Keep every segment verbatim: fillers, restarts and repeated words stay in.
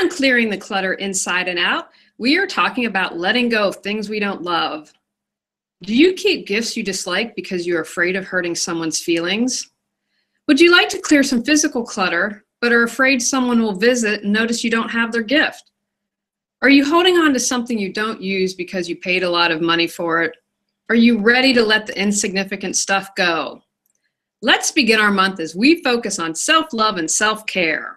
on Clearing the Clutter Inside and Out, we are talking about letting go of things we don't love. Do you keep gifts you dislike because you're afraid of hurting someone's feelings? Would you like to clear some physical clutter, but are afraid someone will visit and notice you don't have their gift? Are you holding on to something you don't use because you paid a lot of money for it? Are you ready to let the insignificant stuff go? Let's begin our month as we focus on self-love and self-care.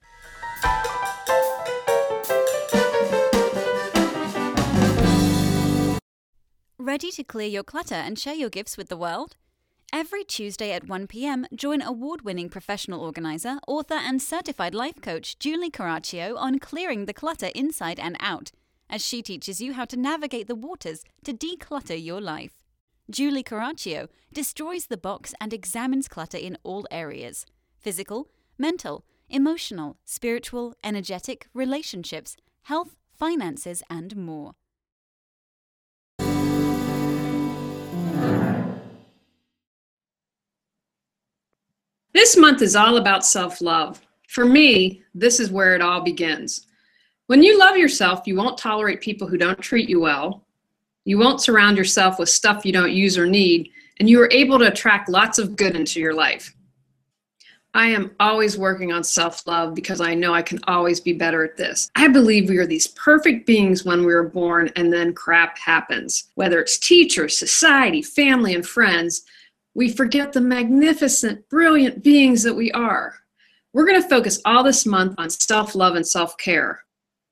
Ready to clear your clutter and share your gifts with the world? Every Tuesday at one p.m., join award-winning professional organizer, author, and certified life coach Julie Caraccio on clearing the clutter inside and out, as she teaches you how to navigate the waters to declutter your life. Julie Caraccio destroys the box and examines clutter in all areas: physical, mental, emotional, spiritual, energetic, relationships, health, finances, and more. This month is all about self-love. For me, this is where it all begins. When you love yourself, you won't tolerate people who don't treat you well. You won't surround yourself with stuff you don't use or need, and you are able to attract lots of good into your life. I am always working on self-love because I know I can always be better at this. I believe we are these perfect beings when we were born, and then crap happens. Whether it's teachers, society, family, and friends, we forget the magnificent, brilliant beings that we are. We're going to focus all this month on self-love and self-care.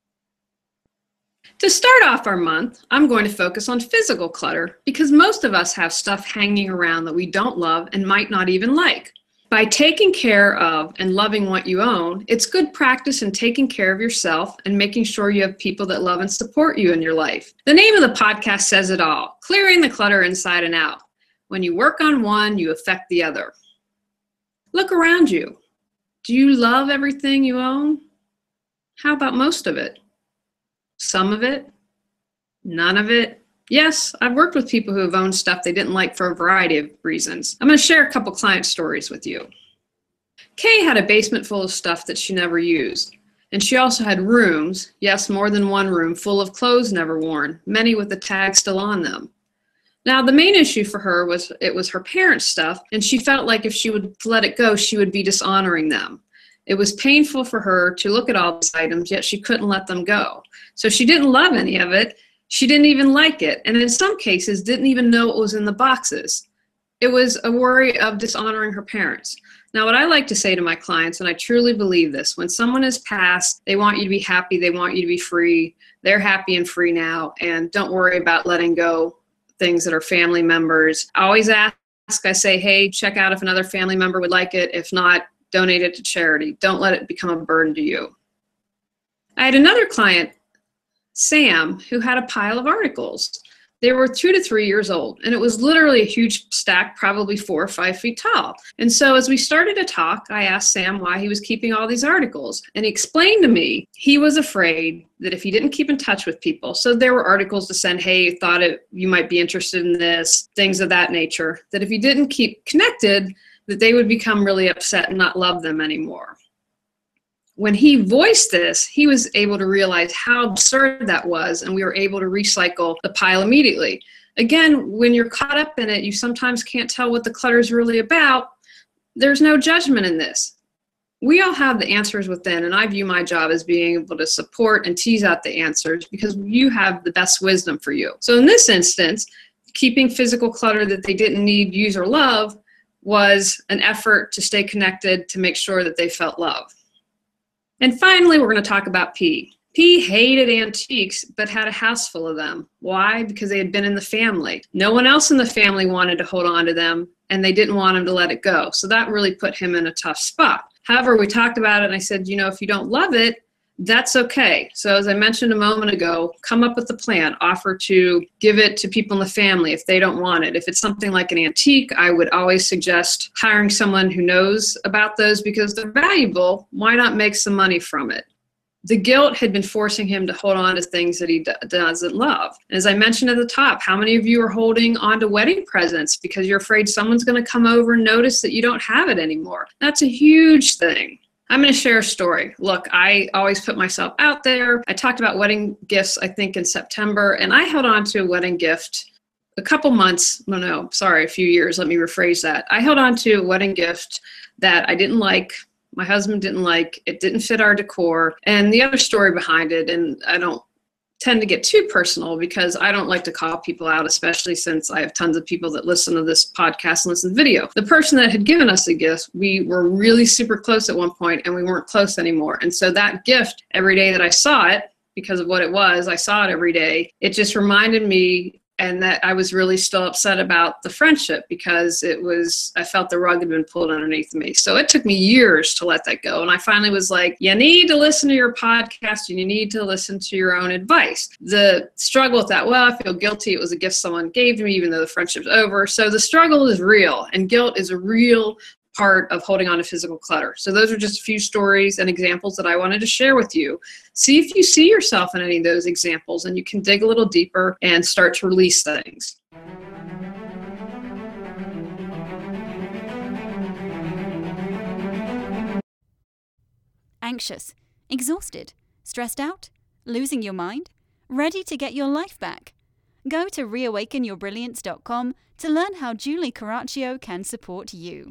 To start off our month, I'm going to focus on physical clutter because most of us have stuff hanging around that we don't love and might not even like. By taking care of and loving what you own, it's good practice in taking care of yourself and making sure you have people that love and support you in your life. The name of the podcast says it all: clearing the clutter inside and out. When you work on one, you affect the other. Look around you. Do you love everything you own? How about most of it? Some of it? None of it? Yes, I've worked with people who have owned stuff they didn't like for a variety of reasons. I'm going to share a couple client stories with you. Kay had a basement full of stuff that she never used. And she also had rooms, yes, more than one room, full of clothes never worn, many with the tag still on them. Now, the main issue for her was it was her parents' stuff, and she felt like if she would let it go, she would be dishonoring them. It was painful for her to look at all these items, yet she couldn't let them go. So she didn't love any of it. She didn't even like it, and in some cases didn't even know what was in the boxes. It was a worry of dishonoring her parents. Now, what I like to say to my clients, and I truly believe this, when someone has passed, they want you to be happy, they want you to be free. They're happy and free now, and don't worry about letting go things that are family members. I always ask, I say, hey, check out if another family member would like it. If not, donate it to charity. Don't let it become a burden to you. I had another client, Sam, who had a pile of articles. They were two to three years old, and it was literally a huge stack, probably four or five feet tall. And so as we started to talk, I asked Sam why he was keeping all these articles. And he explained to me he was afraid that if he didn't keep in touch with people, so there were articles to send, hey, thought it, you might be interested in this, things of that nature, that if he didn't keep connected, that they would become really upset and not love them anymore. When he voiced this, he was able to realize how absurd that was, and we were able to recycle the pile immediately. Again, when you're caught up in it, you sometimes can't tell what the clutter is really about. There's no judgment in this. We all have the answers within, and I view my job as being able to support and tease out the answers because you have the best wisdom for you. So in this instance, keeping physical clutter that they didn't need, use, or love was an effort to stay connected to make sure that they felt love. And finally, we're going to talk about P. P hated antiques, but had a house full of them. Why? Because they had been in the family. No one else in the family wanted to hold on to them, and they didn't want him to let it go. So that really put him in a tough spot. However, we talked about it, and I said, you know, if you don't love it, that's okay. So as I mentioned a moment ago, come up with a plan. Offer to give it to people in the family if they don't want it. If it's something like an antique, I would always suggest hiring someone who knows about those because they're valuable. Why not make some money from it? The guilt had been forcing him to hold on to things that he d- doesn't love. As I mentioned at the top, how many of you are holding on to wedding presents because you're afraid someone's going to come over and notice that you don't have it anymore? That's a huge thing. I'm going to share a story. Look, I always put myself out there. I talked about wedding gifts, I think, in September, and I held on to a wedding gift a couple months, no, no, sorry, a few years. Let me rephrase that. I held on to a wedding gift that I didn't like. My husband didn't like. It didn't fit our decor. And the other story behind it, and I don't tend to get too personal because I don't like to call people out, especially since I have tons of people that listen to this podcast and listen to video. The person that had given us a gift, we were really super close at one point and we weren't close anymore. And so that gift, every day that I saw it, because of what it was, I saw it every day, it just reminded me, and that I was really still upset about the friendship because it was, I felt the rug had been pulled underneath me. So it took me years to let that go. And I finally was like, you need to listen to your podcast and you need to listen to your own advice. The struggle with that, well, I feel guilty. It was a gift someone gave to me, even though the friendship's over. So the struggle is real, and guilt is a real part of holding on to physical clutter. So those are just a few stories and examples that I wanted to share with you. See if you see yourself in any of those examples, and you can dig a little deeper and start to release things. Anxious, exhausted, stressed out, losing your mind, ready to get your life back? Go to reawaken your brilliance dot com to learn how Julie Caraccio can support you.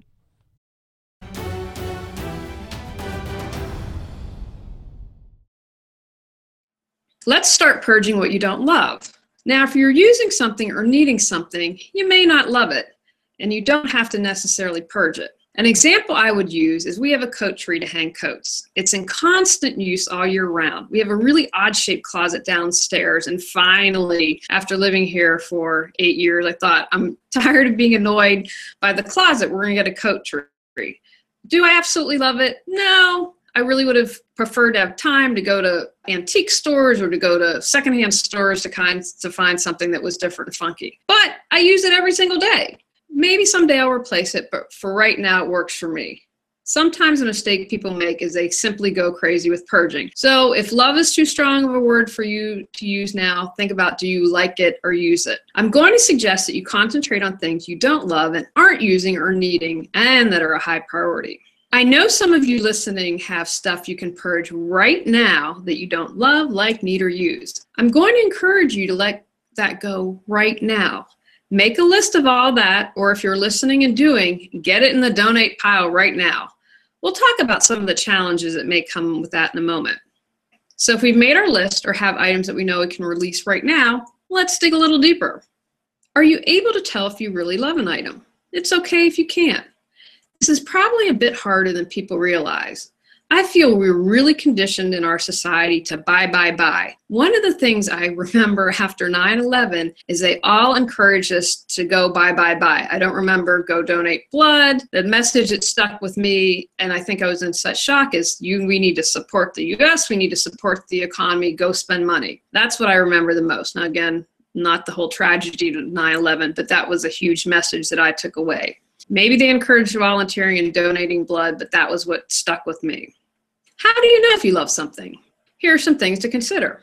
Let's start purging what you don't love. Now, if you're using something or needing something, you may not love it, and you don't have to necessarily purge it. An example I would use is we have a coat tree to hang coats. It's in constant use all year round. We have a really odd-shaped closet downstairs, and finally, after living here for eight years, I thought, I'm tired of being annoyed by the closet. We're going to get a coat tree. Do I absolutely love it? No. I really would have preferred to have time to go to antique stores or to go to secondhand stores to kind to find something that was different and funky. But I use it every single day. Maybe someday I'll replace it, but for right now, it works for me. Sometimes a mistake people make is they simply go crazy with purging. So if love is too strong of a word for you to use now, think about, do you like it or use it? I'm going to suggest that you concentrate on things you don't love and aren't using or needing and that are a high priority. I know some of you listening have stuff you can purge right now that you don't love, like, need, or use. I'm going to encourage you to let that go right now. Make a list of all that, or if you're listening and doing, get it in the donate pile right now. We'll talk about some of the challenges that may come with that in a moment. So if we've made our list or have items that we know we can release right now, let's dig a little deeper. Are you able to tell if you really love an item? It's okay if you can't. This is probably a bit harder than people realize. I feel we're really conditioned in our society to buy, buy, buy. One of the things I remember after nine eleven is they all encouraged us to go buy, buy, buy. I don't remember go donate blood. The message that stuck with me, and I think I was in such shock, is you, we need to support the U S, we need to support the economy, go spend money. That's what I remember the most. Now again, not the whole tragedy of nine eleven, but that was a huge message that I took away. Maybe they encouraged volunteering and donating blood, but that was what stuck with me. How do you know if you love something? Here are some things to consider.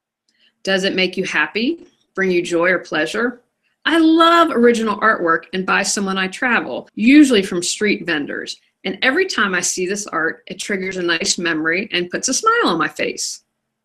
Does it make you happy, bring you joy or pleasure? I love original artwork and buy some when I travel, usually from street vendors. And every time I see this art, it triggers a nice memory and puts a smile on my face.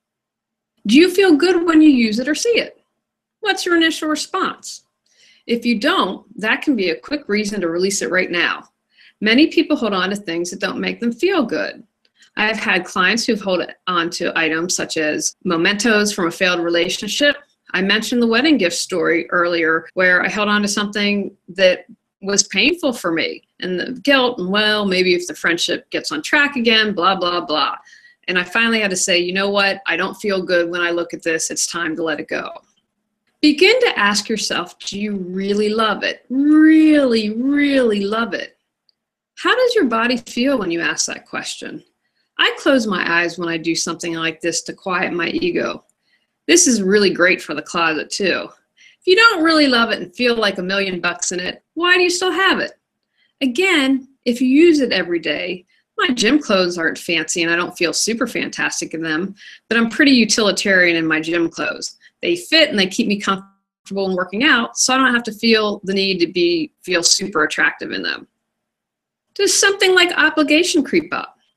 Do you feel good when you use it or see it? What's your initial response? If you don't, that can be a quick reason to release it right now. Many people hold on to things that don't make them feel good. I have had clients who've held on to items such as mementos from a failed relationship. I mentioned the wedding gift story earlier where I held on to something that was painful for me, and the guilt, and well, maybe if the friendship gets on track again, blah, blah, blah. And I finally had to say, you know what? I don't feel good when I look at this. It's time to let it go. Begin to ask yourself, do you really love it? Really, really love it? How does your body feel when you ask that question? I close my eyes when I do something like this to quiet my ego. This is really great for the closet too. If you don't really love it and feel like a million bucks in it, why do you still have it? Again, if you use it every day, my gym clothes aren't fancy and I don't feel super fantastic in them, but I'm pretty utilitarian in my gym clothes. They fit and they keep me comfortable in working out, so I don't have to feel the need to be feel super attractive in them. Does something like obligation creep up?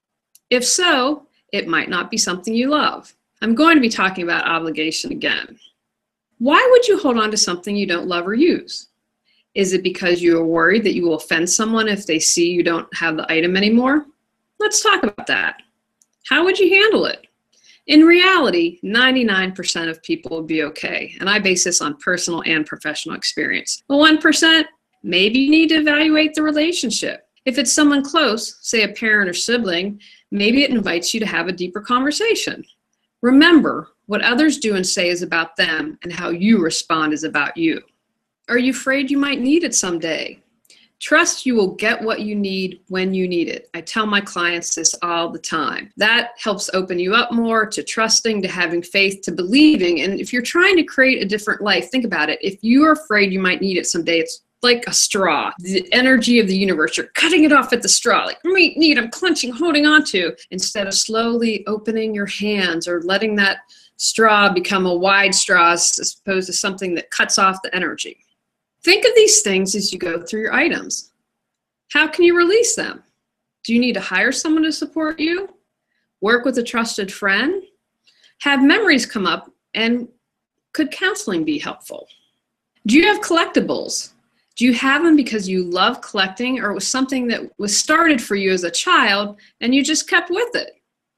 If so, it might not be something you love. I'm going to be talking about obligation again. Why would you hold on to something you don't love or use? Is it because you are worried that you will offend someone if they see you don't have the item anymore? Let's talk about that. How would you handle it? In reality, ninety-nine percent of people will be okay, and I base this on personal and professional experience. The one percent, maybe you need to evaluate the relationship. If it's someone close, say a parent or sibling, maybe it invites you to have a deeper conversation. Remember, what others do and say is about them, and how you respond is about you. Are you afraid you might need it someday? Trust you will get what you need when you need it. I tell my clients this all the time. That helps open you up more to trusting, to having faith, to believing. And if you're trying to create a different life, think about it. If you are afraid you might need it someday, it's like a straw, the energy of the universe. You're cutting it off at the straw, like, meat, need, I'm clenching, holding on to, instead of slowly opening your hands or letting that straw become a wide straw as opposed to something that cuts off the energy. Think of these things as you go through your items. How can you release them? Do you need to hire someone to support you? Work with a trusted friend? Have memories come up, and could counseling be helpful? Do you have collectibles? Do you have them because you love collecting, or it was something that was started for you as a child and you just kept with it?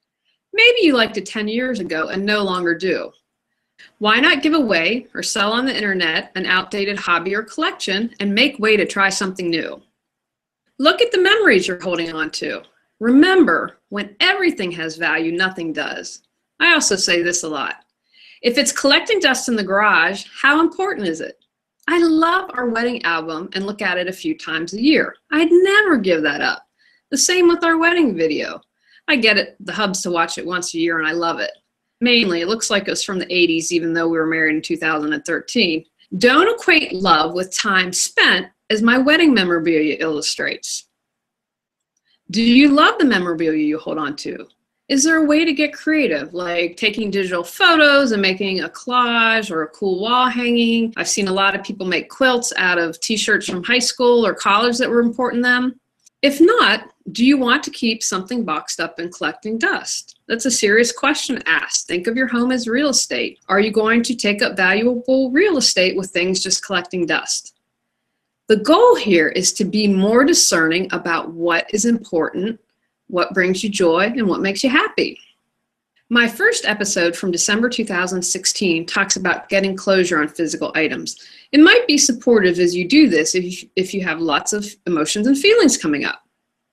Maybe you liked it ten years ago and no longer do. Why not give away or sell on the internet an outdated hobby or collection and make way to try something new? Look at the memories you're holding on to. Remember, when everything has value, nothing does. I also say this a lot. If it's collecting dust in the garage, how important is it? I love our wedding album and look at it a few times a year. I'd never give that up. The same with our wedding video. I get it, the hubs to watch it once a year, and I love it. Mainly, it looks like it was from the eighties, even though we were married in two thousand thirteen. Don't equate love with time spent, as my wedding memorabilia illustrates. Do you love the memorabilia you hold on to? Is there a way to get creative, like taking digital photos and making a collage or a cool wall hanging? I've seen a lot of people make quilts out of t-shirts from high school or college that were important to them. If not, do you want to keep something boxed up and collecting dust? That's a serious question to ask. Think of your home as real estate. Are you going to take up valuable real estate with things just collecting dust? The goal here is to be more discerning about what is important, what brings you joy, and what makes you happy. My first episode from December two thousand sixteen talks about getting closure on physical items. It might be supportive as you do this if you, if you have lots of emotions and feelings coming up.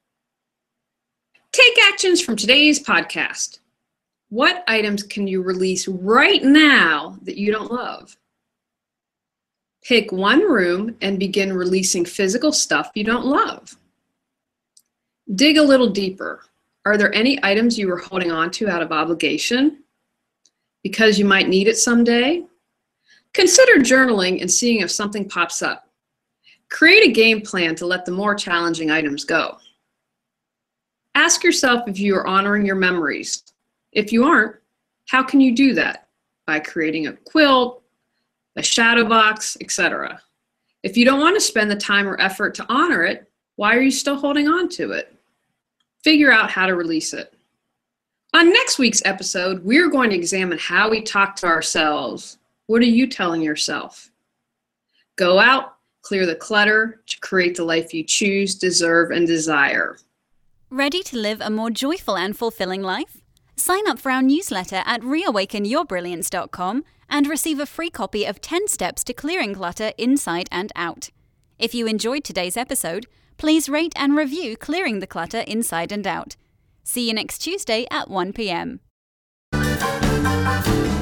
Take actions from today's podcast. What items can you release right now that you don't love? Pick one room and begin releasing physical stuff you don't love. Dig a little deeper. Are there any items you were holding on to out of obligation? Because you might need it someday? Consider journaling and seeing if something pops up. Create a game plan to let the more challenging items go. Ask yourself if you are honoring your memories. If you aren't, how can you do that? By creating a quilt, a shadow box, et cetera. If you don't want to spend the time or effort to honor it, why are you still holding on to it? Figure out how to release it. On next week's episode, we're going to examine how we talk to ourselves. What are you telling yourself? Go out, clear the clutter to create the life you choose, deserve, and desire. Ready to live a more joyful and fulfilling life? Sign up for our newsletter at reawaken your brilliance dot com and receive a free copy of ten steps to clearing clutter inside and out. If you enjoyed today's episode, please rate and review Clearing the Clutter Inside and Out. See you next Tuesday at one p.m.